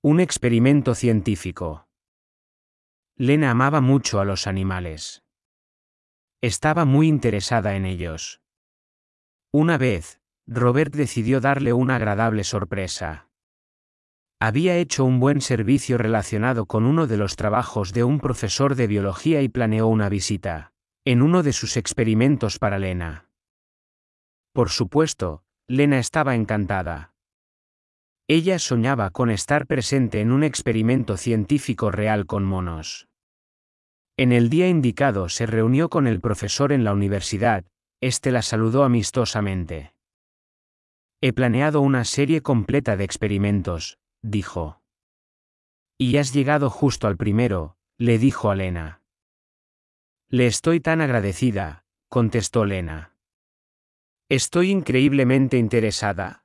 Un experimento científico. Lena amaba mucho a los animales. Estaba muy interesada en ellos. Una vez, Robert decidió darle una agradable sorpresa. Había hecho un buen servicio relacionado con uno de los trabajos de un profesor de biología y planeó una visita en uno de sus experimentos para Lena. Por supuesto, Lena estaba encantada. Ella soñaba con estar presente en un experimento científico real con monos. En el día indicado se reunió con el profesor en la universidad, este la saludó amistosamente. He planeado una serie completa de experimentos, dijo. Y has llegado justo al primero, le dijo a Lena. Le estoy tan agradecida, contestó Lena. Estoy increíblemente interesada.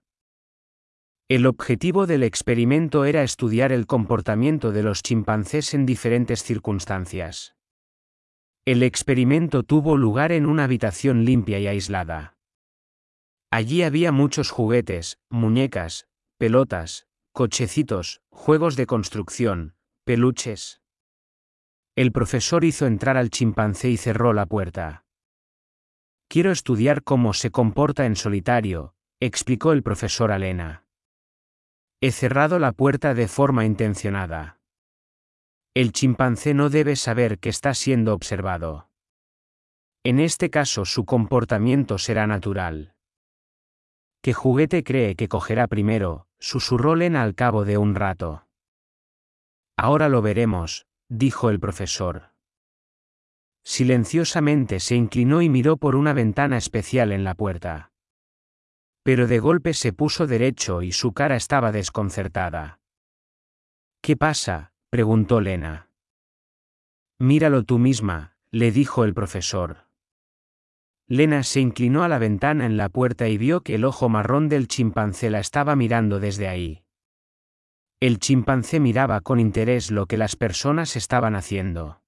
El objetivo del experimento era estudiar el comportamiento de los chimpancés en diferentes circunstancias. El experimento tuvo lugar en una habitación limpia y aislada. Allí había muchos juguetes, muñecas, pelotas, cochecitos, juegos de construcción, peluches. El profesor hizo entrar al chimpancé y cerró la puerta. Quiero estudiar cómo se comporta en solitario, explicó el profesor a Lena. He cerrado la puerta de forma intencionada. El chimpancé no debe saber que está siendo observado. En este caso su comportamiento será natural. ¿Qué juguete cree que cogerá primero?, susurró Lena al cabo de un rato. Ahora lo veremos, dijo el profesor. Silenciosamente se inclinó y miró por una ventana especial en la puerta. Pero de golpe se puso derecho y su cara estaba desconcertada. ¿Qué pasa?, preguntó Lena. Míralo tú misma, le dijo el profesor. Lena se inclinó a la ventana en la puerta y vio que el ojo marrón del chimpancé la estaba mirando desde ahí. El chimpancé miraba con interés lo que las personas estaban haciendo.